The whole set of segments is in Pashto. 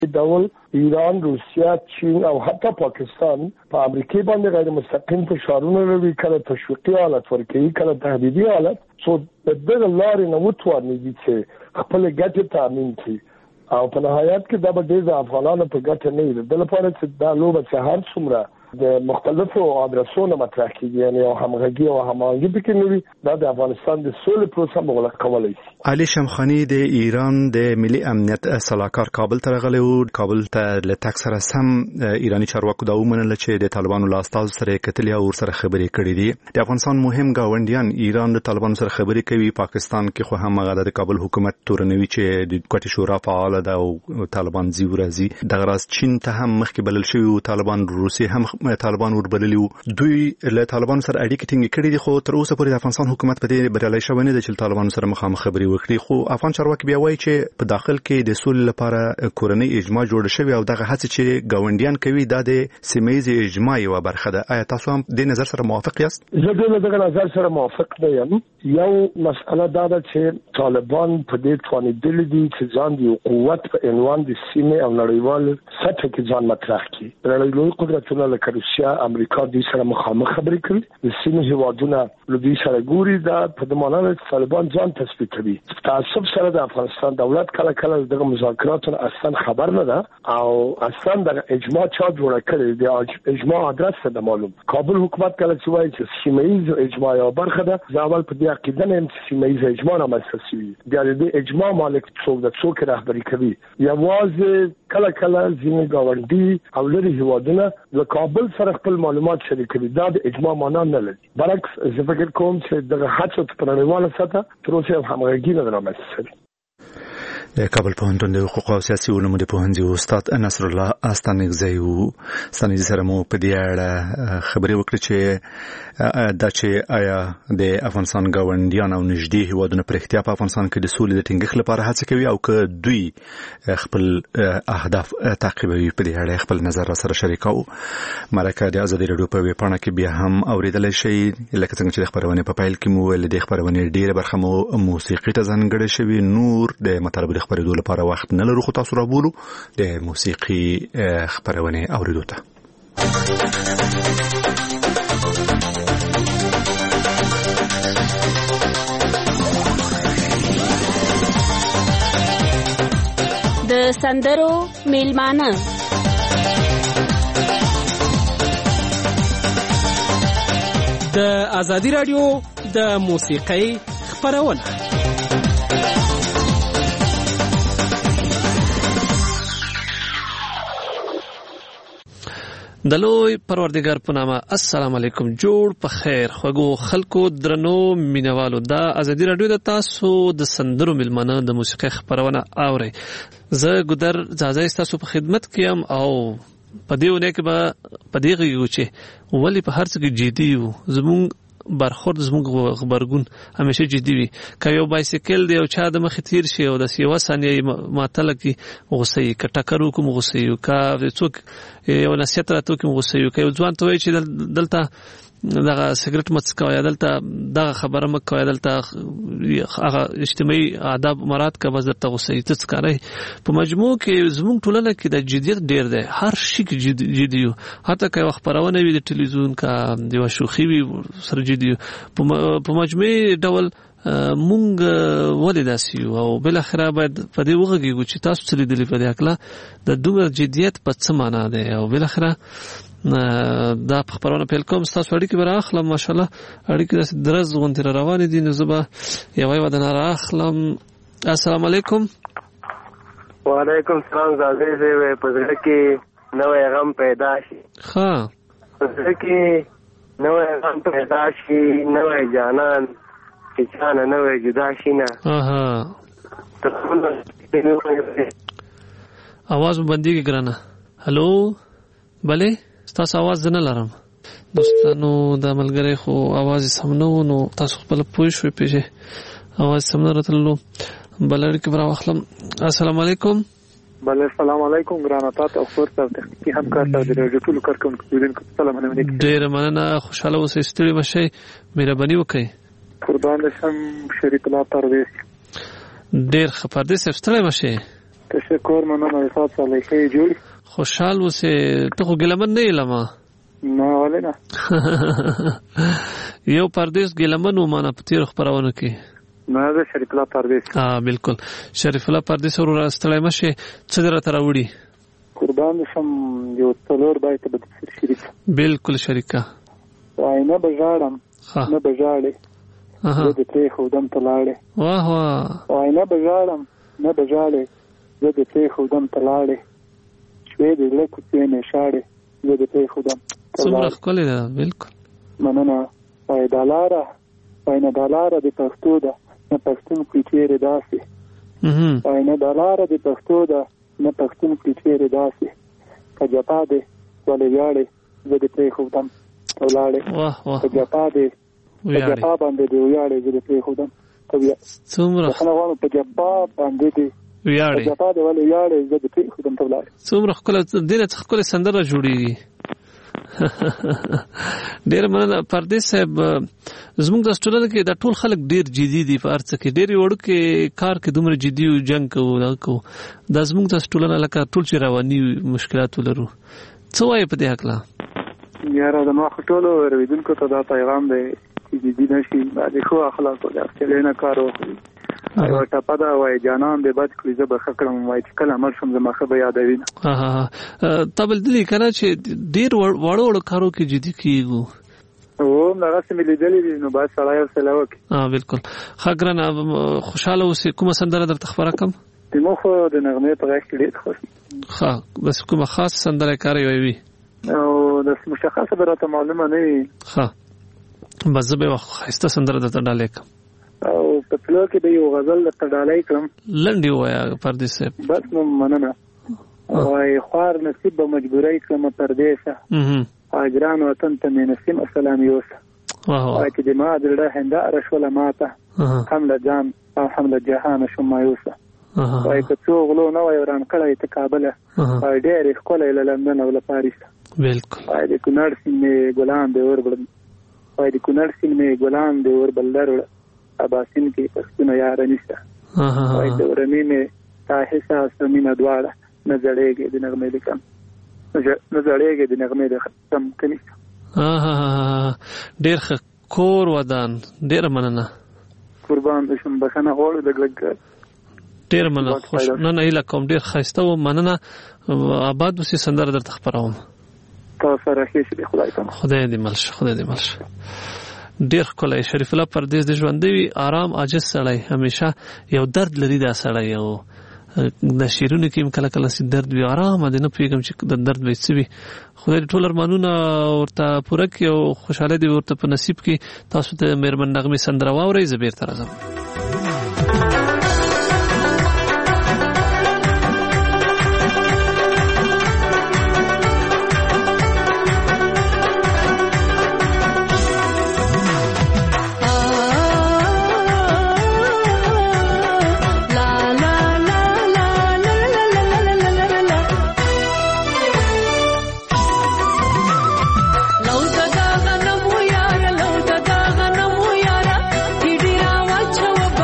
ډول ایران، روسیا، چین او حتی پاکستان په امریکا باندې غیر مستقیم فشارونه لري، کله تشویقي حالت ورکوي، کله تهدیدي حالت. سو د دغه لارې نه وتوانېږي چې خپل ګټې تامین کړي او په نهایت کې دا به ډېر افغانانو په ګټه نه وي. د لپاره چې دا لوبه چې هر څومره د مختلفو ادرسونو مطرح کیږي، یعنی او همغږي او هماهنګي پکې نه وي، دا د افغانستان د سولې پروسه مغلق کولای شي. علي شمخاني د ایران د ملي امنیت سلاکار کابل ته راغلی و. کابل ته له تک سره سم ایرانی چارواکو دا ومنله چې د طالبانو له استازو سره کتلي او ورسره خبرې کړې دي. د افغانستان مهم ګاونډیان ایران د طالبانو سره خبرې کوي. پاکستان کې خو هم هغه د کابل حکومت تورنوي چې د کوټې شورا فعال ده او طالبان زی ورځي. دغه راز چین ته هم مخکې بلل شوی او طالبان روسي هم طالبان وربللی وو. دوی له طالبانو سره اړیکې ټینګې کړې دي، خو تر اوسه پورې د افغانستان حکومت په دې بریالی شوی نه دی چې طالبانو سره مخامخ خبرې وکړي. خو افغان چارواکي بیا وایي چې په داخل کې د سولې لپاره کورنۍ اجماع جوړه شوې او دغه هڅې چې ګاونډیان کوي دا د سیمه ییز اجماع یوه برخه ده. آیا تاسو هم د نظر سره موافق یاست؟ زه د دغه نظر سره موافق نه یم. یو مسئله دا ده چې طالبان په دې توانېدلي دي چې ځان د قوت په عنوان د سیمې او نړیوال سطح کې ځان مطرح کړي. نړیوال قدرتونه لکه روسیا، امریکا دوی سره مخامخ خبرې کوي، د سیمې هیوادونه له دوی سره ګوري. دا په دې معنی چې طالبان ځان تثبیت کوي. تعصب سره د افغانستان دولت کله کله دغه مذاکراتو اصلا خبر نه ده او اصلا د اجماع چا جوړه کړې. د اجماع ادرس ده معلوم. کابل حکومت کله چې وایي چې سیمه ییز اجماع یو برخه ده، زه اول په دې عقیده نه یم چې سیمه ییز اجماع رامنځته شوي. بیا د اجماع مالک څوک د څوک رهبري کوي. یوازې کله کله ځینې ګاونډي او لري هیوادونه له کابل سره خپل معلومات شریکوي. دا د اجماع معنا نه لري. برعکس زه فکر کوم چې دغه هڅو په نړیواله سطحه تر اوسه همغږي نه رامنځته شوې. د کابل پوهنتون د حقوق او سیاسي علومو د پوهنځي استاد نصر الله استانګزی ستانیز سره مو په دې اړه خبرې وکړې چې دا چې آیا د افغانستان ګاونډیان او نږدې هیوادونه پر اختیار په افغانستان کې د سولې د ټینګښت لپاره هڅه کوي او که دوی خپل اهداف تعقیبوي. په دې اړه خپل نظر سره شریکاو. مرکه د ازادي راډیو په ویبپاڼه کې بیا هم اوریدلای شئ. لکه څنګه چې د خبرونې په پیل کې مو ویل د خبرونې ډیره برخه مو موسیقي ته ځانګړې شوې. نور د مطالب خبرېدو لپاره وخت نه لرو، خو تاسو رابولو د موسیقي خبرونه اوریدو ته. د سندرو میلمانه د ازادي راډیو د موسیقۍ خبرونه. د لوی پروردګار په نامه السلام علیکم. جوړ په خیر خوږو خلکو درنو مینوالو. د ازادي راډیو د تاسو د سندرو میلمانه د موسیقۍ خبرونه اوري. زه ګودر ځاځي تاسو په خدمت کې ام او په دې ونه کې به په دې غوږ چې ولی په هر څه کې جدي یو. زموږ برخورد زموږ خبرګون همیشه جدي وي. که یو بایسیکل دی او چا د مخ تیر شي او د یو ثانیه ماتل کی غوسه یې، که ټکر وکم غوسه یې، که څوک یو نصیحت راته کوم غوسه یې، که یو ځوان ته وایي چې دلته دغه سیګریټ مڅ کوي، دلته دغه خبره مکه کوي، دلته هغه اجتماعي آداب مراد کا بس درته غوسه یې تڅکاري. په مجموع کې زموږ ټولنه کې د جديت ډیر دی. هر شي کې جدي یو. حتی که خبرونه وي د ټلویزیون کا د شوخي وي سره جدي یو. په مجموعي ډول مونږ ولې داسې یو او بل اخره باید په دې وغږیږو چې تاسو څه لیدلي په دې اکله د دومره جديت په څه معنا دی او بل اخره دا په خبرونه پیل کوم. تاسو اړیکې به راخلم. ماشاءالله اړیکې داسې درز غونډې روانې دي، نو زه به یوه ودانه راخلم. السلام علیکم. وعلیکم السلام. زاځي زه په زړه کې نوې غم پیدا شي. ها په زړه کې نوې غم پیدا شي، نوې جانان چې چانه نوې جدا شي نه. आवाज بنديږي ګرانه. هلو بله تاسو आवाज نه لرم دوستانو. د ملګری خو आवाज سم نه و، نو تاسو خپل پوه شوئ پیژه आवाज سم نه راتللو. بلړ کې برا واخلم. السلام علیکم. بله السلام علیکم ګرانه. تاسو او خور تاسو تخنیکی همکار تاسو د ټولو کارکونکو ودونکو سلام علیکم. ډیر مننه. خوشاله اوسئ، ستړي مشئ، مهرباني وکړئ. قربان شم. شریف الله پردیس. ډیر خپردیس ستړي مشئ. تشکر مننه تاسو له ښه جوړ خوشحال اوسې ته خو ګلمن نه یې لمه نه ولې نه یو پردیس ګلمن و مانه په تیر خبرونه کې نه زه شریف الله پردیس بالکل شریف الله پردیس ورو راستلای مشه څه درته راوړي قربان شم یو څلور بایته به شریف بالکل شریکا واینه بجاړم نه بجاړې زه د پرې خودم تلاړې واه واه واینه بجاړم نه بجاړې زه د پرې خودم تلاړې شوې د لکو څنګه شاړې زه د پرې خودم څومره ښکلې ده بالکل مننه وای دلاره واینه دلاره د پښتو ده نه پښتون کچېره داسې واینه دلاره د پښتو ده نه پښتون کچېره داسې کجپا دې ولې یاړې زه د پرې خودم تلاړې واه واه کجپا دې کجپا باندې دې ویاړې زه د پرې خودم څومره خلګو په جپا باندې دې ویاړې جپا دې ولې یاړې زه د پرې خودم تلاړې څومره خپل دینه خپل سندره جوړیږي ډیر مننه پردیس صاحب زموږ د سټوډنټ کې د ټول خلک ډیر جدي دي په ارڅ کې ډیر وړو کې کار کې دومره جدي او جنگ کوو دا زموږ د سټوډنټ لکه ټول چې رواني مشکلات ولرو څه وایي په دې حق لا یاره د ما خټولو ورېدونکو ته دا پیغام دی چې جدي نشي د خو اخلاق او د چلینه کار وکړي او ټاپه دا وای جانان دې بد کړی زه به خکړم وای چې کله مر شم زما خبر یادوي تبل دلی کنه چې ډیر وړو کارو کې جدي کیږي او هغه سمې لیدلې نو با سړی سره وکي بالکل خګرن خوشاله اوسې کومه سندره درته خبره کوم دمو خو د نغمه په غږ کې ډیر خوښ بس کومه خاص سندره کاری وي او د مشخصه براته معلومه نه وي بس به خسته سندره درته ډالې کوم او په پلو کې به یو غزل درته ډالې کړم لنډي وایا پردیس صاحب بس نو مننه وای خوار نصیب به مجبورای کړم پردیسه اجران وطن ته نسیم السلام یوسف وای چې د ما دلته هنده رشوله ماته حمله جان او حمله جهان شما یوسف وای که څو غلو نه وای وران کړی ته کابل وای ډېر ښکلی له لندن او له پاریس بالکل وای د کونړ سیمې ګلان دی وربل وای د کونړ سیمې ګلان دی وربل لرو اباسین کې پښتون یار نشته وای د ورمې مې تا احساس مینه دواړه نظرېږي د نغمې لیکم نظرېږي د نغمې د ختم کني ډېر کور ودان ډېر مننه قربان شم بخنه غوړ لګلګ ډېر مننه خوش نه اله کوم ډېر خسته و مننه آباد وسې سندره درته خبروم تاسو سره هیڅ دی خدای دې ملش ډېر کولای شریف الله پردیس د ژوندوي آرام عاجز سړی همیشه یو درد لري دا سړی یو د شیرونو کې کله کله سي درد وي آرام دې نه پیګم چې د درد وي سوي خدای ټول ارمانونه ورته پوره کړي او خوشاله دې ورته په نصیب کې تاسو ته مېرمن نغمه سندره واوري زبیر تر ازم لو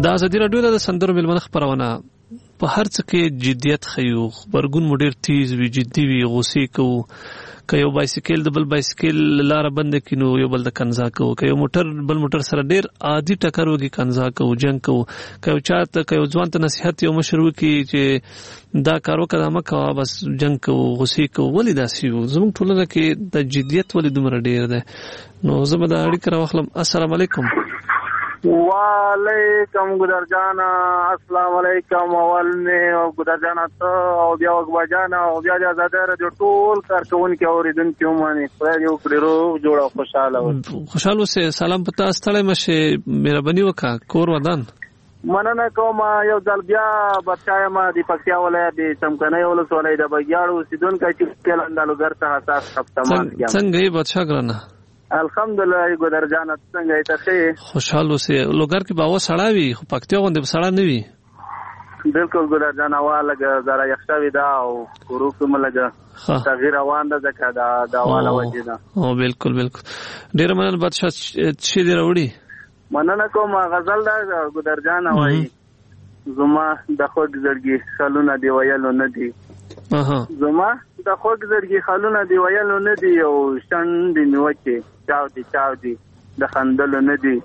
دا ازادي راډیو د سندرو ملمنه خبرونه په هر څه کې جدیت خيو خبرګون مو ډیر تیز وی جدي وی غوسې کو که یو بایسکل د بل بایسکل لار بند کینو یو بل د کنزا کو که یو موټر بل موټر سره ډیر عادي ټکر وږي کنزا کو جنگ کو که یو چاته که یو ځوان ته نصيحت یو مشر وکي چې دا کار وکړه مکه بس جنگ کو غوسې کو ولې داسي وو زموږ ټولنه کې د جدیت ولې دومره ډیر ده نو زه به دا اړیکه راوخلم. السلام علیکم. وعلیکم ګدر جان السلام علیکم اولنه او ګدر جان ته او بیا وګ بجان او بیا د آزاد رادیو ټول کارکونکو اوریدونکو باندې خدای یو کړو جوړه خوشاله اوسه. سلام پتا ستړی مشه مهرباني وکړه کور ودان مننه کوم. یو ځل بیا بچای ما د پکتیا ولایت د چمکنۍ ولسوالۍ د بګیاړو سیدونکو چې کلاندالو ګرته حساس خپتمان څنګه یې بادشاہ ګرانه الحمدلله ګدر جان څنګه یې ته خوشاله اوسه. لوګر کې باور سړاوي خو پکتیا غوندې سړا نه وي. بالکل ګدر جان واله زرا یخشاوي دا او ورو کوم لګه تغییر روان ده ځکه دا واله وجه ده. او بالکل ډیر مننه بادشاہ چې دی راوړي مننه کوم. غزل دا ګدر جان وایي زما د خوږ زړګي خلونه دی ویلو نه دی زما د خوږ زړګي خلونه دی ویلو نه دی او شند نیوکه چاو دی د خندلو نه دی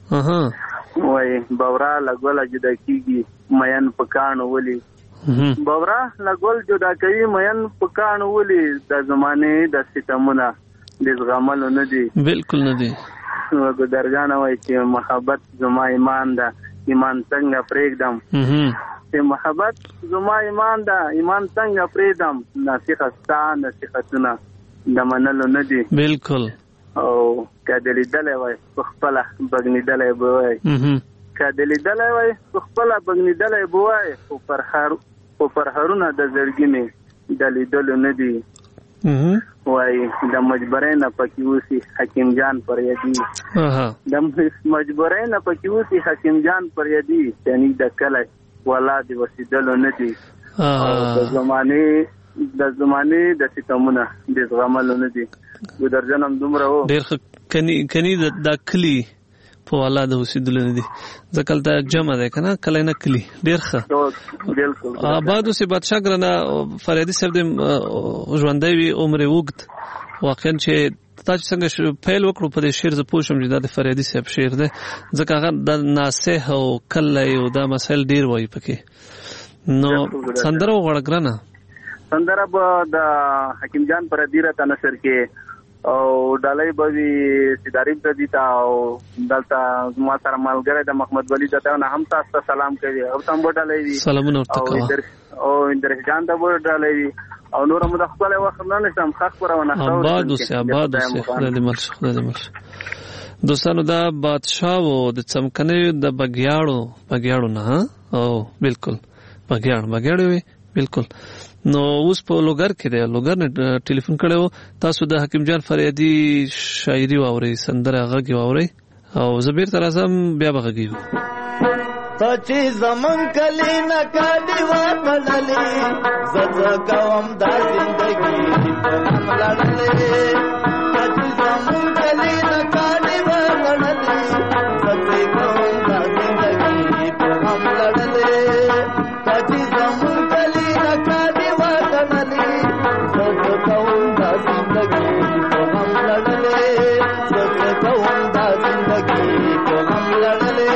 وای بورا لګول جدا کیږي مین پکانو ولی بورا لګول جدا کوي مین پکانو ولی د زمانه د ستمونه د زغملو نه دی. بالکل نه دی. وګ درجان وای چې محبت زما ایمان ده ایمان څنګه پرېږدم چې محبت زما ایمان ده ایمان څنګه پرېږدم نصیحتونه د منلو نه دی. بالکل. او کدلی دلې وای خپل بغنی دلې بوای کدلی دلې وای خپل بغنی دلې بوای او پر هرونه د زړګینه دلې دل نه دی وای د مجبرین پکې وسی حکیم جان پر یدی د مجبرین پکې وسی حکیم جان پر یدی یعنی د کله ولادي وسیدل نه دی د زمانه د ستمونه د زغمل نه دی. ګدر جنم دومره و ډیر کني د کلی په ولادت وسیدل نه دی ځکه ته جمع ده کنه کله نه کلی ډیر ښه. بالکل. آباد اوسه بادشاہ ګرانه فريدي صاحب د ژوندۍ وي عمر وګت واقعا چې تاسو څنګه پیل وکړو په دې شعر ز پوښم چې د فريدي صاحب شعر ده ځکه هغه د ناسه او کله یو د مسائل ډیر وایي پکې نو سندره وغړګرنه سندره به د حکیم جان پر دیره تنصر کې او ډالۍ بوي سیداریب د دیتا او دلته ما سره ملګری د محمد ولی دته نه هم تاسو سلام کوي او تم ډالۍ وي سلامونه ورته او اندر جان ته ډالۍ وي او نور مو د خپل وخت نه نشم خبرونه آباد اوسه خدای دې مرشه دوستانو دا بادشاہ وو د چمکنۍ د بګیاړو نه او بالکل بګیاړو وي بالکل. نو اوس په لوګر کې دی لوګر نه ټلیفون کړو تاسو د حکیم جان فریدي شاعري واوري سندره غږی واوري او زبیر تر اعظم بیا بغږی چې زمون کلی نه کاډي وړلې زړه کوم د زندګي په لړلې چې زمون کلی نه کاډي وړلې زړه کوم د زندګي په لړلې چې زمون کلی نه کاډي وړلې زړه کوم د زندګي په لړلې زړه کوم د زندګي په لړلې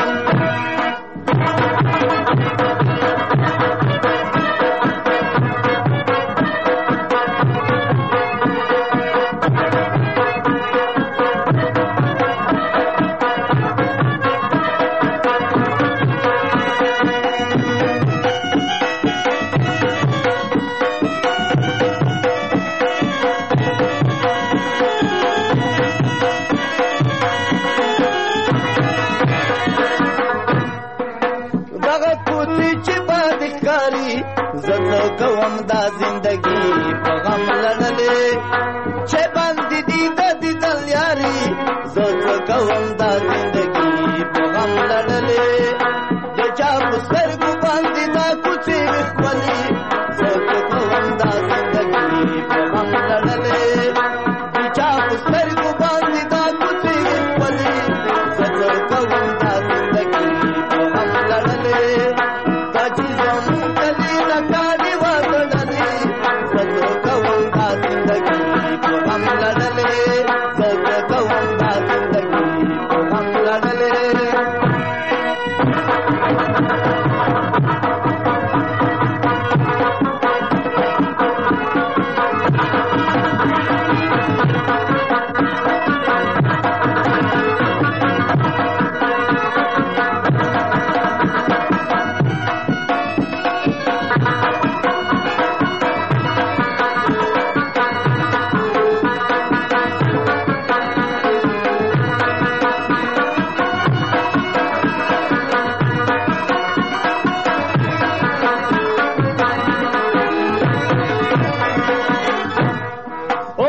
کوم دا زندگی په غم لړلې چې باندې دي د دل یاري زه کوم دا زندگی په غم لړلې د چا سترګو باندې دا کوڅې خولي زه کوم دا زندگی په غم لړلې د چا سترګو باندې دا کوڅې خولي زه کوم دا زندگی په غم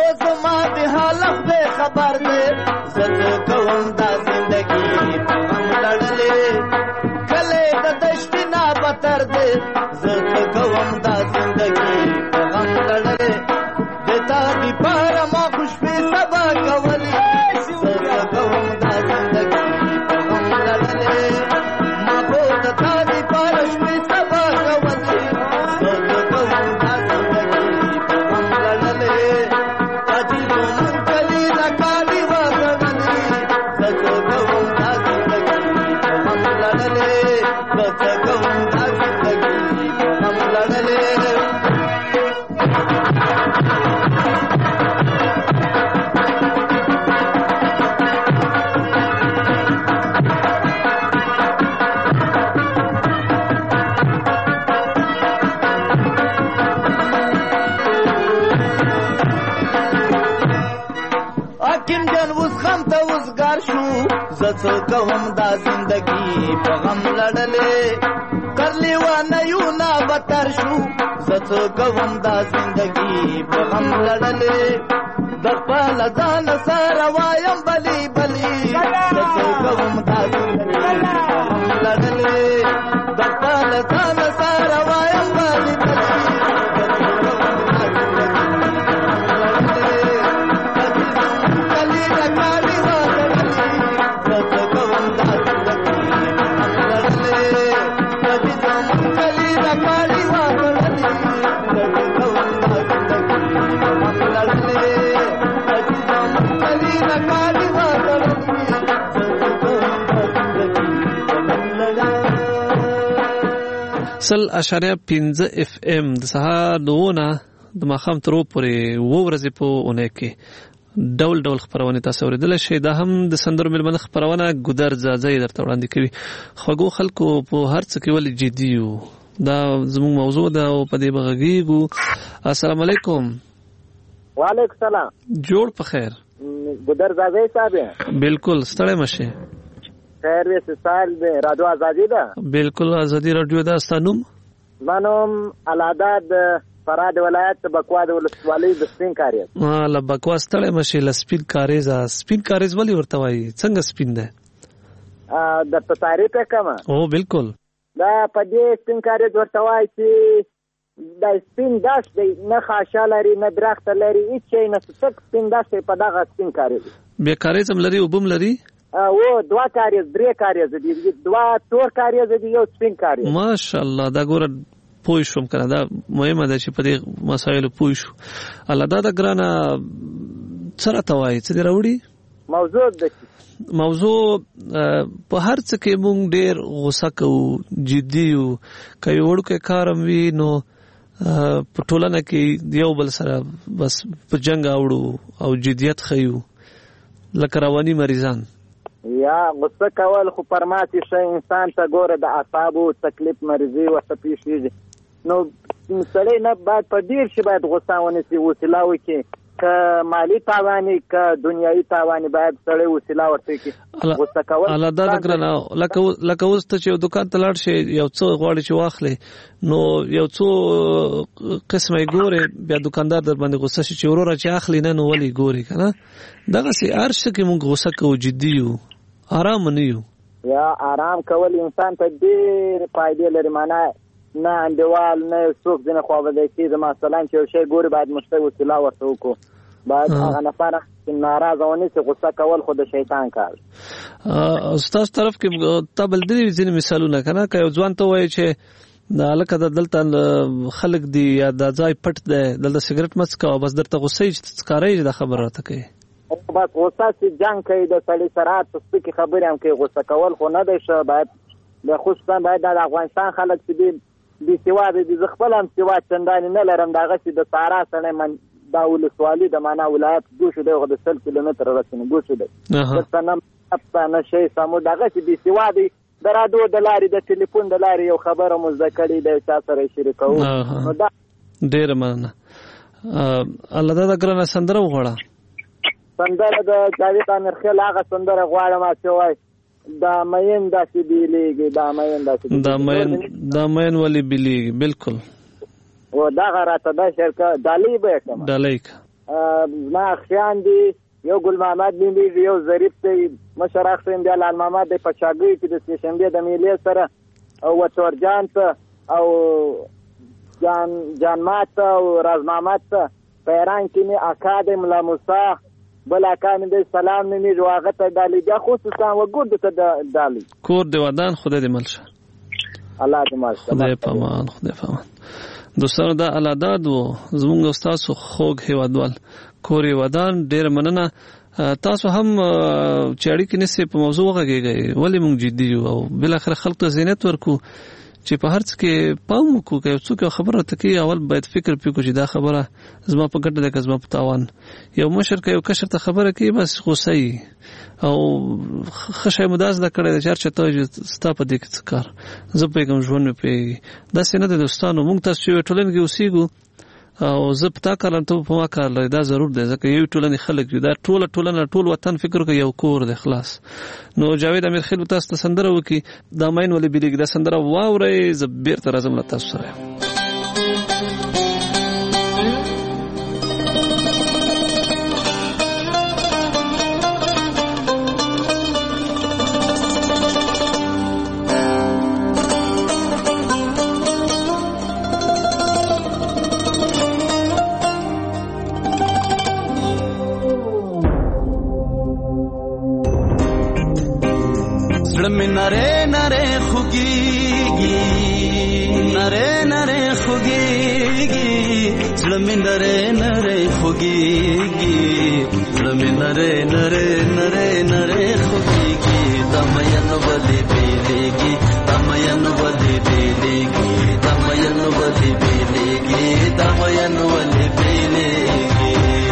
زما د حالت به خبر دی زه کوم دا زندگی په غم لړلې کله د دشت نه بتر دی زه کوم دا زندگی په غم لړلې دتا دی پر ما خوش په سبا کولی زه کوم دا زندگی په غم لړلې ما په دتا دی پر شپې سبا کولی زه کوم دا زندگی په غم لړلې زه کوم دا زندگی په غم لړلې کرلی و نه یو نه بتر شو زه کوم دا زندگی په غم لړلې د خپل ځان سره وایم بلی بلی زه کوم دا زندگی په غم لړلې د خپل ځان سره وایم بلی بلی سل اشاریه 15 FM د سهار 9 نه د ماښام تر پورې ورځې په اونۍ کې ډول ډول خبرونه تاسو اوریدل شئ. دا هم د سندرو ملمنه خبرونه ګودر ځاځي درته وړاندې کوي. خوږو خلکو په هر څه کې ولې جدي یو دا زموږ موضوع ده او په دې بغږیږو. السلام علیکم. وعلیکم السلام. جوړ په خیر. ګودر ځاځي صاحب. بالکل ستړی مشه. خیر وې سال به رادیو ازادي ده. بالکل ازادي رادیو ده. ستانوم منوم العداد فراد ولایت بکوا د ولسوالۍ د سپین کاریز. لا بکوا ستړی مشه ل سپین کاریز. سپین کاریز ولی ورته وایي څنګه سپین ده؟ د تاریخ کما. او بالکل دا په دې سپین کاریز ورته وایي چې د سپین داش دی نه خاصه لري نه درخت لري هیڅ نه څه سپین داش په دغه سپین کاریز. به کاریز هم لري او بم لري. او دوا کاریز درې کاریز دي دوا تور کاریز دي یو سپین کاریز. ماشاءالله دا ګوره پوه شوم کنه دا مهمه ده چې په دې مسایلو پوه شو. الله دا ګرانه سره توای څه دی راوړي موضوع ده. موضوع په هر څه کې مونږ ډېر غوسه کوو جدي یو کوي وړوکی کارم وي نو په ټولنه کې یو بل سره بس په جنگ اوړو او جدیت خیو لکه رواني مریضان. یا غصه کول خو پرماتي شي انسان ته ګوره د اعصابو تکلیف مرزي ورته پیښیږي نو سړی نه باید په ډیر شي باید غصه ونیسي وسیله وکړي که مالی تاواني که دنیایي تاواني باید سړی وسیله ورته کړي. غصه کول الله دا ګرانه لکه اوس ته چې دکان ته لاړ شي یو څه غواړي چې واخلې نو یو څو قسمه ګوري بیا دکاندار در باندې غصه شي چې وروره چې اخلي نه نو ولي ګوري کنه دغه سي ارشه کې مونږ غصه کوو جدي یو آرام نه یو. یا آرام کول انسان ته ډېر فائدې لري معنا نه انډیوال نه څوک ځنه خو به دې مثلا چې یو شی ګوري باید مشته وسیله ورته وکړو باید هغه نفر ناراضه ونه چې غصه کول خو د شیطان کار. استاد طرف کې تبل دې ځینې مثالونه کنه که یو ځوان ته وایي چې دا لکه دلته خلک دی یا د ځای پټ دی دلته سیګریټ مڅ کا بس درته غصه چې ښکارې د خبر راته کوي بس غصه چې جنگ کوي د سړي سره تاسو کې خبرې هم کوي غصه کول خو نه دی شه باید د خصوصا باید د افغانستان خلک چې دي سوا دي خپل هم سوا چندانې نه لرم دغه چې د سارا سره من دا ولسوالي د معنا ولایت ګوشو دی د 100 کیلومتر رسنه ګوشو دی څنګه شي سمو دغه چې دي سوا دي د رادیو د لارې د ټلیفون د لارې یو خبره مذکرې د چا سره شریکو نو دا ډېر مننه. الله دا ګرانه سندره وغواړه سندره د جاوید امیر خیل هغه سندره غواړم چې وای دا مین داسې بیلیږي دا مین ولی بیلیږي بالکل و دا غراته د شرکت ډالۍ به کوم ډالۍ ما خیان دي یو ګل محمد نومېږي یو ظریف دی مشر اخ صاحب بیا لال محمد دی په چاګۍ کې د سېشنبې د میلې سره او وتور جان ته او جان مات او راز محمد ته په ایران کې مې اکا دی ملا موسی بل اکا مې دی سلام نومېږي هغه ته ډالۍ بیا خصوصا وګورد ته ډالۍ کور دی ودان خدای دې ملشه الله دې ملشه خدای پامان خدای پامان دوستانو دا علاداد و زمونږ استاد خوږ هیوادوال کوري ودان ډیر مننه تاسو هم چې اړیکې نسې په موضوع وغږیږئ ولې موږ جدي یو او بل اخر خلک ته زینت ورکو چې په هر څه کې پام وکړو که یو څوک خبره ته کوي اول باید فکر وکړو چې دا خبره زما په ګټه ده که زما په تاوان یو مشر که یو کشر ته خبره کوي بس غوسه یي او ښه شی مو دا زده کړی دی چې هر چا ته وایي ستا په دې کې څه کار زه پوهېږم ژوند مې پوهېږي داسې نه دی دوستانو موږ تاسو چې یوې ټولنې کې اوسېږو او زه په تا کار لرم ته په ما کار لري دا ضرور دی ځکه یو ټولنې خلک دي دا ټوله ټولنه ټول وطن فکر کوي یو کور دی خلاص نو جاوید امیر خیل تاسو ته سندره وکړي دا ماین ولې بیلیږي دا سندره واورئ زه بیرته راځم له تاسو سره نره نره خوگیگی نره نره خوگیگی زلمی نره نره خوگیگی زلمی نره نره نره نره خوگیگی دمین ولی بیلیگی دمین ولی بیلیگی دمین ولی بیلیگی دمین ولی بیلیگی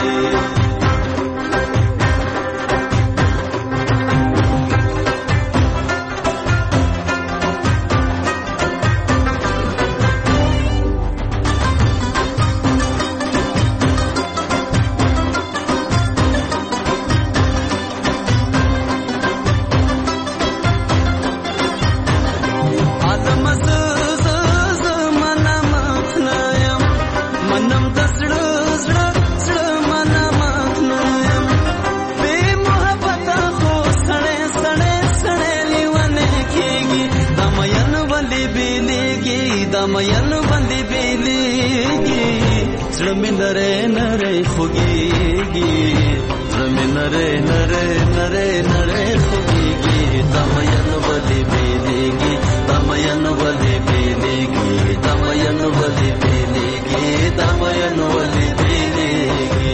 دمین بندی بیلیگی زلمی نره نره خوگیگی زلمی نره نره نره نره خوگیگی دمین بندی بیلیگی دمین بندی بیلیگی دمین بندی بیلیگی دمین بندی بیلیگی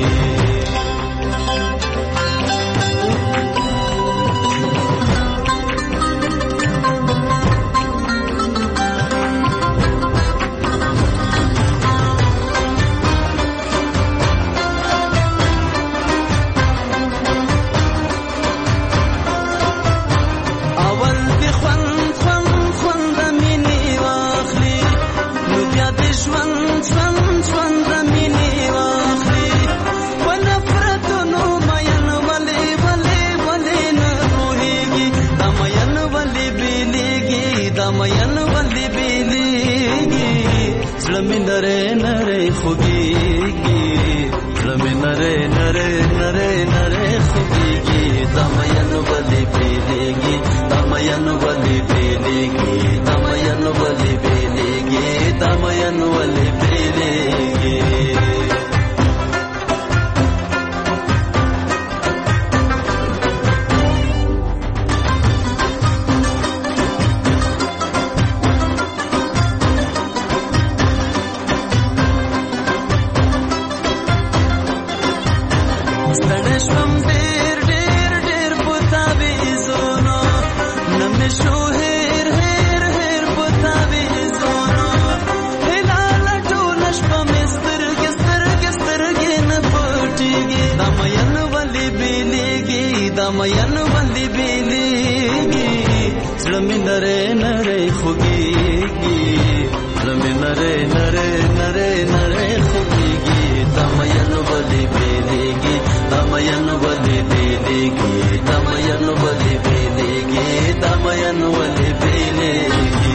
زلمی نره نره خوگیگی زلمی نره نره نره نره خوگیگی دمین ولی بیلیگی دمین ولی بیلیگی دمین ولی بیلیگی دمین ولی بیلیگی دمین بندی بیلیگی زلمی نره نره خوگیگی زلمی نره نره نره نره خوگیگی دمین بندی بیلیگی دمین بندی بیلیگی دمین بندی بیلیگی دمین بندی بیلیگی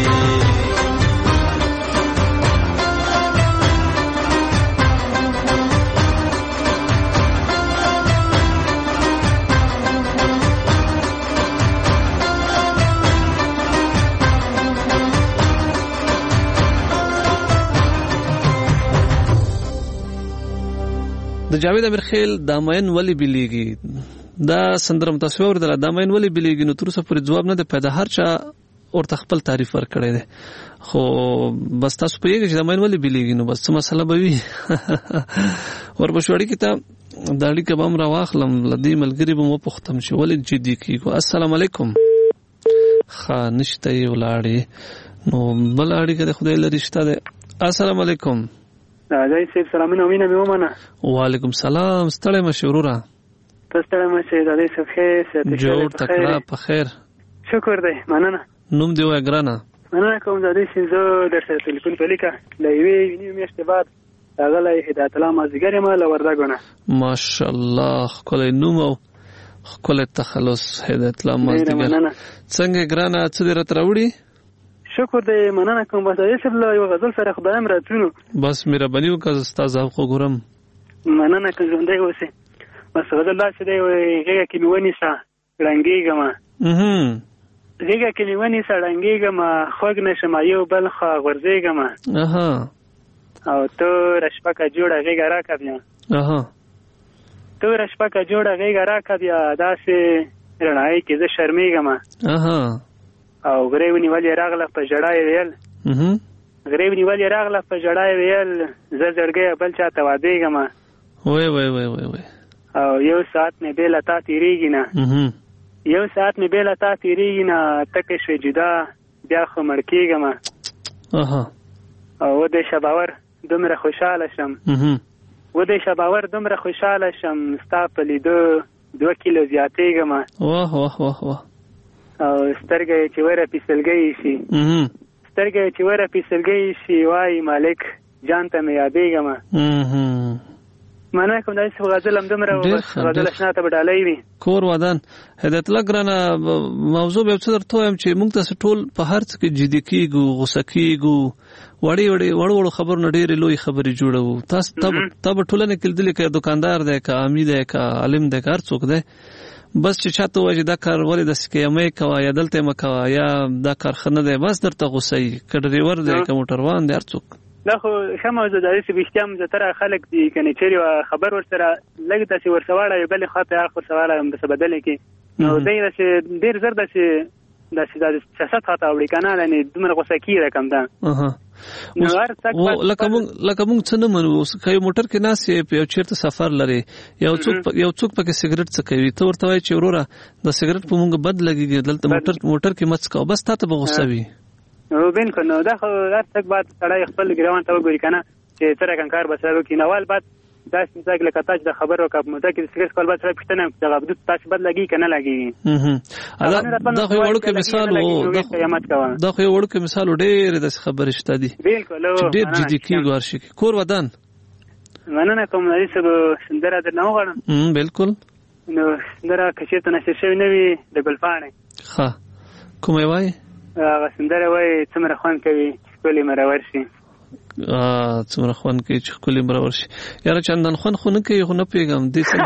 جاوید امیرخیل دا مین ولی بلیږي دا سندره متاسو اوردله دا مین ولی بلیږي نو تر اوسه پورې جواب نه دی پیدا هر چا ورته خپل تعریف ورکړی دی خو بس تاسو پوهیږئ چې دا مین ولی بلیږي نو بس څه مسله به وي ورپسې اړیکې ته دا اړیکه به هم راواخلم له دې ملګري به مو وپوښتم چې ولې جدي کېږو. السلام علیکم. ښه نشته یې ولاړې نو بله اړیکه د خدای لرې شته دی. السلام علیکم. راځئ صاحب سلامونه وینه مې ومنه. وعلیکم سلام. ستړی مه شې وروره. ته ستړی مه شې راځئ صاحب خیر جوړ تکړه په خیر. شکر دی مننه. نوم دې ووایه ګرانه. مننه کوم راځئ چې زه در سره تلیفون په لیکه له یوې نیم میاشتې بعد راغلی هدایت الله مازدیګر یم له وردګو نه. ماشاءالله ښکلی نوم او ښکلی تخلص هدایت الله مازدیګر. څنګه ګرانه څه دې راته راوړي؟ شکر دی مننه کوم بس راځئ صاحب له یو غزل سره خدایم راتلونو. بس مهرباني وکړه ستا ذوق وګورم. مننه که ژوندی اوسې. بس غزل داسې دی وایي غېږه کې مې ونیسه ړنګېږمه غېږه کې مې ونیسه ړنګېږمه خوږ نه شمه یو بل خوا غورځېږمه او توره شپکه جوړه غېږه راکړه بیا توره شپکه جوړه غېږه راکړه بیا داسې رڼایي کې زه شرمېږمه او غرې ونیولې راغله په ژړا یې ویل غرې ونیولې راغله په ژړا یې ویل زه زړګی بل چا ته وادېږمه او یو ساعت مې بې له تا تېرېږي نه یو ساعت مې بې له تا تېرېږي نه تکه شوې جدا بیا خو مړ کېږمه او ودې شباور دومره خوشحاله شم ودې شباور دومره خوشحاله شم ستا په لیدو 2 کیلو زیاتېږمه او سترګه یې چې وره پیسلګۍ شي سترګه یې چې وره پیسلګۍ شي وایي مالک جان ته مې یادېږمه مننه کوم دا چې غزل هم دومره غزل اشنا ته به ډالۍ وي. کور ودان هدایت الله ګرانه موضوع به څه درته وایم چې موږ تاسو ټول په هر څه کې جدي کېږو غوسه کېږو وړو خبرو نه ډېرې لوی خبرې جوړوو. تاسو ته به ټولنه کې لیدلې که دکاندار دی که امي دی که عالم دی که هر څوک دی بس چې چاته وایي چې دا کار ولې داسې کوې مه یې کوه یا دلته یې مه کوه یا دا کار ښه نه دی بس درته غوسه وي که ډریور دی که موټروان دی هر څوک. دا خو ښه موضوع ده چې بېشتیا هم زیاتره خلک دي که نه چېرې خبر ورسره لږ داسې ورسه واړوي بلې خوا ته اړخ ورسه واړوي داسې بدلې کړي نو دی داسې ډېر زر داسې سیاست خواته اوړي که نه یعنې دومره غوسه کېږي کم ده لکه موږ څه نه منو که یو موټر کې ناست یې یو چېرته سفر لرې یو څوک پکې سګرټ څکوي ته ورته وایي چې وروره د سګرټ په موږ بد لګېږي دلته موټر کې مه څکوه بس تا ته به غوسه وي. بالکل نو دا خو هر څوک باید سړی خپل ګریوان ته وګوري که نه چې څه رقم کار به سره وکړي نو اول باید داسې مثال لکه تاسو د خبر وکړه په موټر کې د سګرټ کول باید سړی پوښتنه وکړي دغه حدود تاسو بد لګېږي که نه لګېږي. دا خو یو وړوکی مثال و دا خو یو وړوکی مثال و ډېرې داسې خبرې شته دي چې ډېر جدي کېږو هر شي کې. کور ودان مننه کوم نادي صاحب سندره درنه وغواړم. بالکل نو سندره که چېرته نشر شوې نه وي د ګلپاڼې ښه کومه یې وایي هغه سندره وایي څومره خوند کوي چې ښکلي مرور شي څومره خوند کوي چې ښکلي مرور شي یاره چندان خوند خو نه کوي خو نه پوهېږم دې څنګه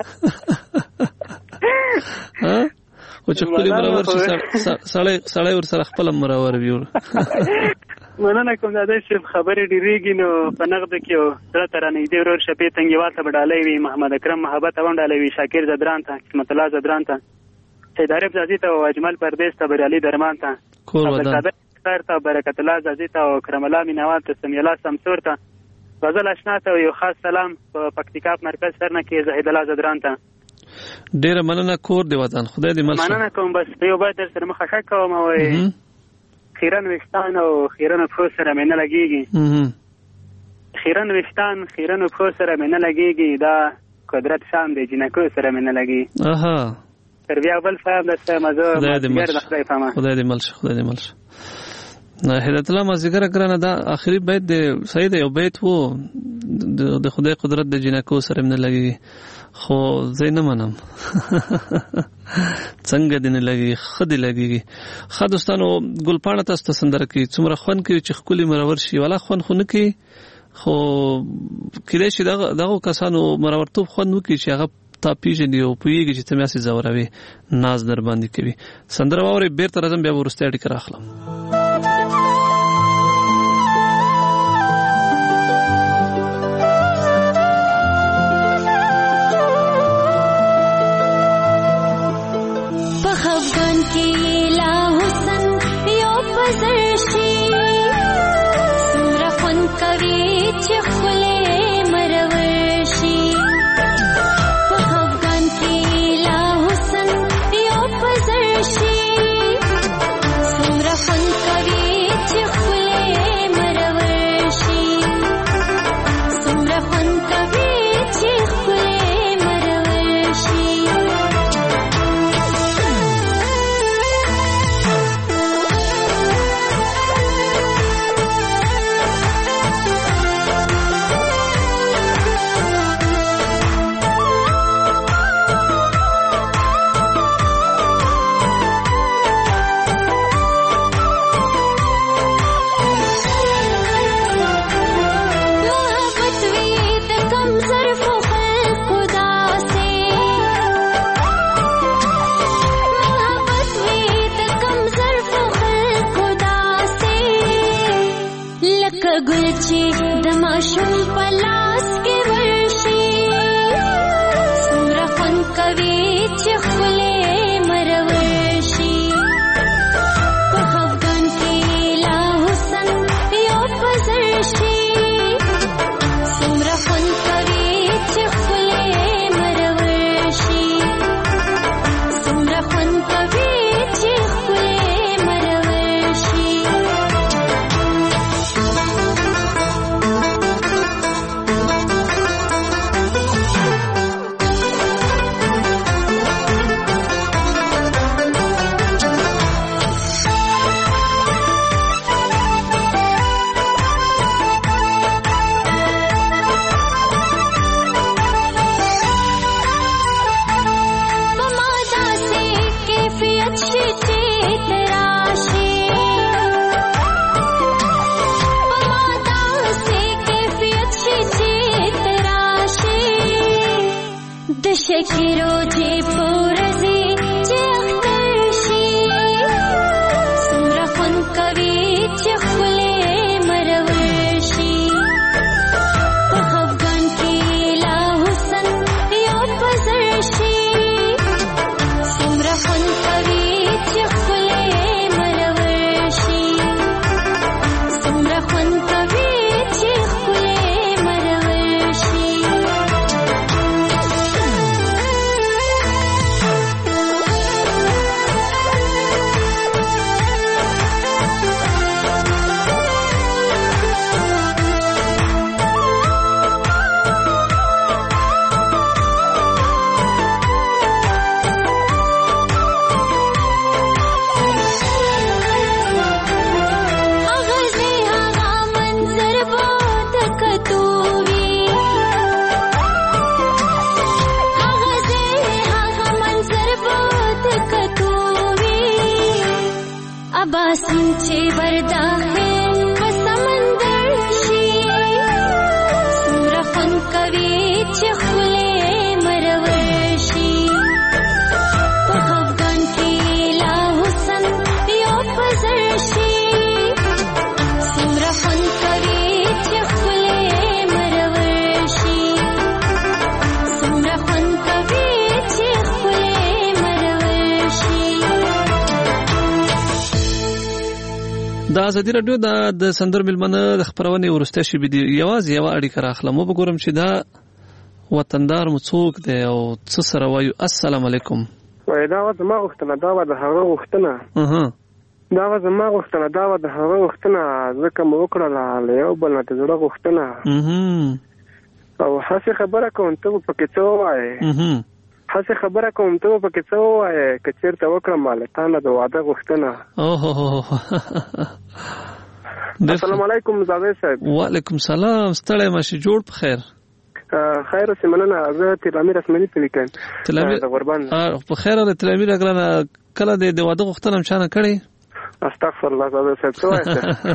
خو چې ښکلي مرور شي سړی ورسره خپله مرور وي. مننه کوم دا دی چې خبرې ډېرېږي نو په نغده کې یو زړه ته رانږدې ورور شپې تنګیوال ته به ډالۍ وي محمد اکرم محبت ته به هم ډالۍ وي شاکر زدران ته قسمت الله زدران ته سید عارف زازي ته او اجمل پردیس ته بریالي درمان ته عبدالصادق اختر ته برکت الله زازي ته او کرم الله مینوال ته سمیع الله سمسور ته غزل اشنا ته یو خاص سلام په پکتیکا مرکز سرنه کې زاهد الله زدران ته ډېره مننه. کور دی وطن خدای دې مل شه. مننه کوم بس یو باید در سره مخه ښه کوم وایي خیرن ویښتان او خیرنو پښو سره مې نه لګېږي خیرن ویښتان خیرنو پښو سره مې نه لګېږي دا قدرت شان دی جنکو سره مې نه لګي تر بیا بل فهم دسته مزه خدای دې مل شه خدای دې مل شه. هدایت الله مازدیګر ګرانه دا آخري بیت دی صحیح دی یو بیت و د خدای قدرت د جنکو سره مې نه لګېږي خو زه نه منم څنګه دې نه لګېږي ښه دې لګېږي. ښه دوستانو ګلپاڼه تاسو ته سندره کوي څومره خوند کوي چې ښکلي مرور شي والا خوند خو نه کوي خو کېدای شي دغو کسانو مرورتوب خوند وکړي چې هغه تا پیژني او پوهېږي چې ته مې هسې ځوروې ناز در باندې کوي. سندره واورئ بېرته راځم بیا به وروستۍ اړیکه راخلم. خفګان کې لا حسن یو پزرشي څومره خوند کوي چې خولې مرورشي په خفګان کې لا حسن یو پزرشي څومره خوند کوي چې خولې مرورشي څومره خوند کوي چې خولې مرورشي ګلچې د ماشوم په لاس کې ورشي څومره خوند کوي چې خولې مرورشي په خفګان کې لا حسن یو پزرشي څومره خوند کوي چې خولې مرورشي څومره خوند کوي چې خولې مرورشي شکیرو جی پورزی چه اختر شی څومره خوند کوي چې خولې مرور شي په خفګان کې لا حسن یو پزر شي څومره خوند کوي چې خولې مرور شي څومره خوند کوي چې خولې مرور شي बासुं चे वरदा है समंदर शी څومره خوند کوي چې خولې مرور شي په خفګان کې لا حسن یو پزر شي څومره خوند کوي چې خولې مرور شي څومره خوند کوي چې خولې مرور شي د ازادي رادیو د سندر ملمنه د خبرونه ورسته شي بده یوازې یو اړیکه راخلم وګورم چې دا وطندار مو څوک دی او څه سره وایو. السلام علیکم. وای دا و زما غوښتنه دا و د هغه غوښتنه دا و زما غوښتنه دا و د هغه غوښتنه ځکه مو وکړله له یو بل نه د زړه غوښتنه او هسې خبره کوم ته پکې څه ووایې هسې خبره کوم ته پکې څه ووایې که چېرته وکړم له تا نه د واده غوښتنه. السلام علیکم زاویه صاحب. وعلیکم سلام. ستړی ماشي جوړ په خیر خیر اوسې مننه. زه تلامیر اسماني په لیکم د غربان په خیر د تلامیر اګرانه کله د واده غوښتنه هم چانه کړی؟ استغفر الله زاویه صاحب څه وایې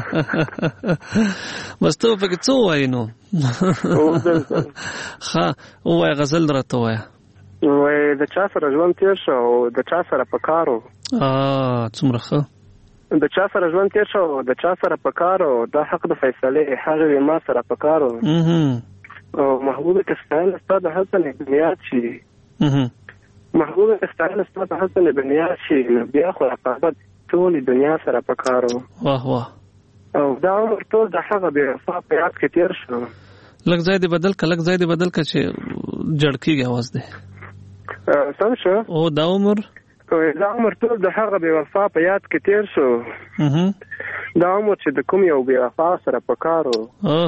بس ته پکې څه وایې نو ښه ووایه غزل راته ووایه. وای د چا سره ژوند تیر شو او د چا سره په کار و څومره ښه د چا سره ژوند تیر شو د چا سره په کار و دا حق د فیصلې هغه ما سره په کار و او محبوب کسان ستا د حسن بنیاد شي محبوب هغه ستایل ستاسو حسن بن یاسین بیا خو رقابت ټول دنیا سره پکارو. واه واه. او دا عمر ټول د هغه بې وفا په یاد کې تیر شو. لږ ځای دې بدل که چې جړ کېږي اواز دی. سم شو. او دا عمر ټول د هغه بې وفا په یاد کې تیر شو. دا عمر چې د کوم یو بې وفا سره پکارو.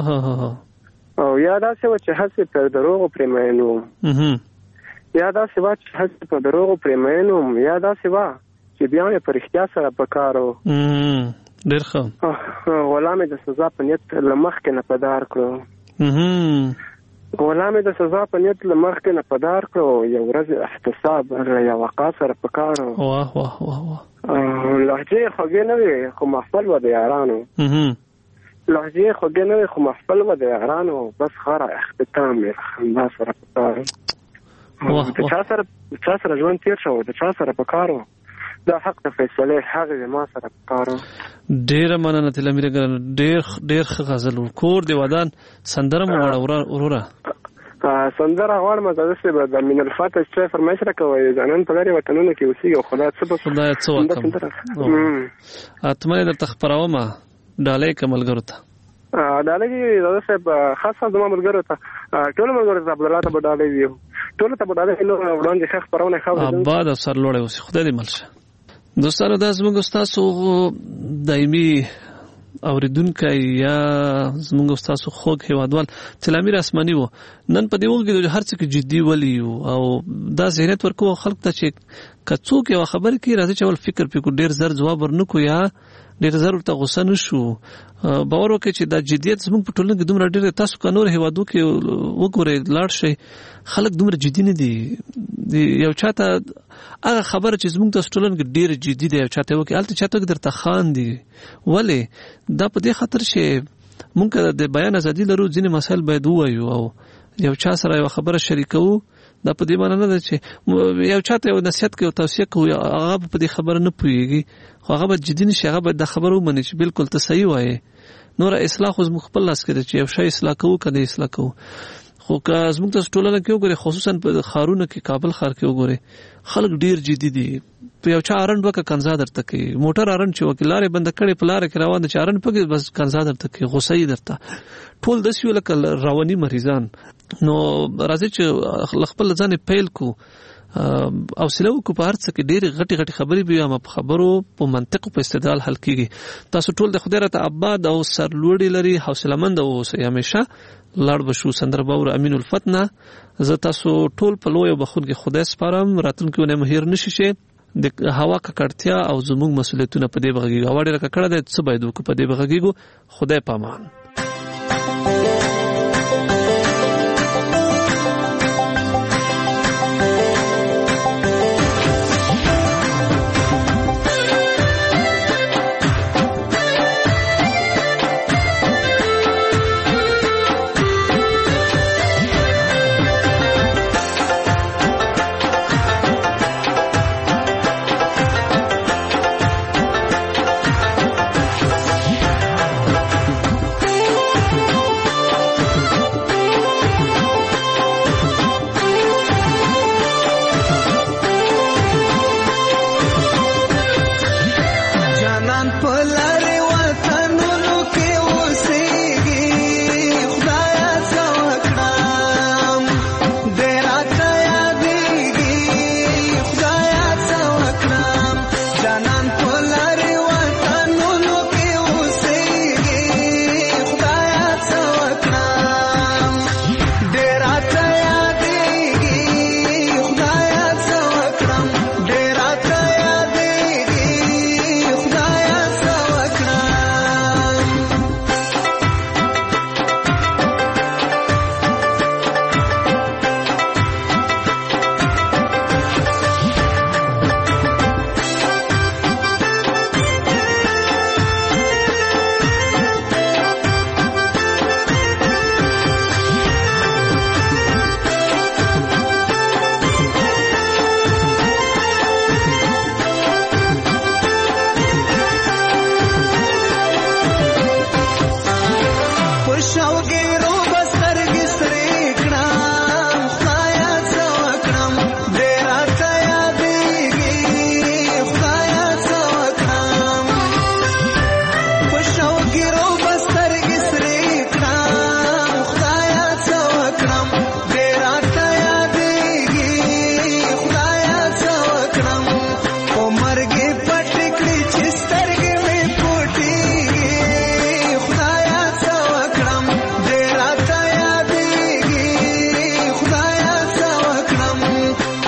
او یا داسې و چې هسې پر دروغو پرې مین وم. یا داسې و چې هسې پر دروغو پرې مین وم. یا داسې و چې بیا مې په رښتیا سره پکارو. ډېر ښه. غلام د سزا په نیت له مخکې نه پدار کړو. غلام د سزا په نیت له مخکې نه پدار کړو. یو ورځ احتساب یا وقا سره پکارو. واه واه واه واه. لهجې خوږې نه وي خو محفل و د یارانو. لهجې خوږې نه وي خو محفل و د یارانو. بس خاره اختتام یې خندا سره پکارو. د چا سره ژوند تیر شو د چا سره پکارو. دا حق د فیصله هغه ما سره پکارو. ډیره مننه تل امیر ګران. ډیر ښه غزل کور دی ودان سندره مو غواړه وروره. سندره غواړم د من الفاتح چې فرمایش راکوي ځانن په لري وطنونو کې اوسېږي. خدای څه وکړم اتمنه درته خبرومه ډالۍ کملګرو ته. ډالۍ دا صاحب خاصه زما ملګرو ته ټول ملګرو ته عبدالله ته ډالۍ ویو. ټول ته ډالۍ نو وړاندې ښه خبرونه خاوه. آباد او سرلوړی اوسې. خدای دې مل شه. دوستانو دا زموږ ستاسو دایمي اوریدونکی یا زموږ ستاسو خوږ هیوادوال تلامیر اسماني وو. نن په دې وخت کې هر څه کې جدي ولي او دا ذهنیت ورکو خلک ته چې که څوک یو خبر کوي راځي چې ول فکر پکې ډیر زر جواب ورنکو یا ډیر زر ورته غوسه نشو. باور وکړئ چې دا جدیت زموږ په ټولنه کې دومره ډیر. تاسو که نور هیوادو کې وګورئ لاړ شئ خلک دومره جدي نه دي. یو چاته هغه خبره چې زموږ تاسو ټولنه کې ډیر جدي دی یو چاته وکړي هلته چاته درته خاندي. ولې دا په دې خاطر چې موږ د بیان ازادي لرو ځینې مسایل باید ووایو او یو چا سره یو خبره شریکو. دا په دې معنی نه ده چې یو چاته یو نصیحت کوي او توصیه کوي هغه په دې خبره نه پوهیږي خو هغه به جدي نشي. هغه به دا خبره ومني چې بالکل ته صحیح وایې. نور اصلاح خو زموږ خپل لاس کې ده چې یو شی اصلاح کوو که د اصلاح کوو. خو که زموږ تاسو ټولنه کې وګورئ خصوصا په ښارونو کې کابل ښار کې وګورئ خلک ډیر جدي دي. په یو چا ارنډ وکړه کنځا درته کوي. موټر ارنډ چې وکړي لارې بنده کړې په لاره کې روان دي چې ارنډ پکې بس کنځا درته کوي غوسه یې درته. ټول داسې یو لکه رواني مریضان. نو راځي چې خپل ځان پیل کو او سلو کو په هر څه کې ډېر غټي خبرې به ما په خبرو په منطق په استدلال حل کیږي. تاسو ټول د خدای رته آباد او سرلوړي لري حوصله‌مند اوسئ همیشه. لاړ بشو سندر باور امین الفتنه. زه تاسو ټول په لوی بخون کې خدای سپارم. راتلونکي ونه مهیر نشي شه د هوا ککړتیا او زموږ مسولیتونه په دې بغږیږي. هوا ډېره ککړه ده څه باید وکړو په دې بغږیږو. خدای پامان.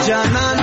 جانان